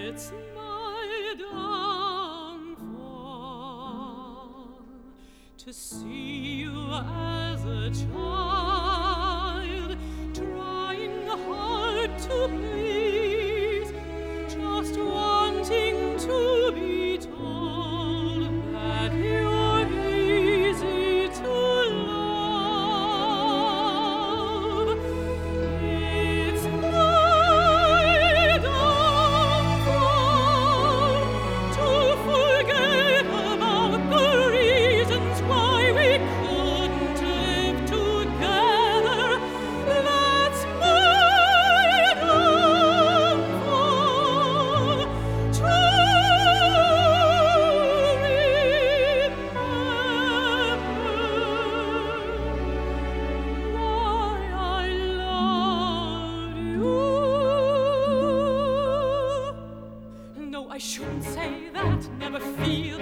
It's my downfall to see you as a child, trying hard to please, just wanting to be told that you're easy to love. It's my downfall to forget about the reasons why we couldn't live together. That's my downfall, to remember why I loved you. No, I shouldn't say that, never feel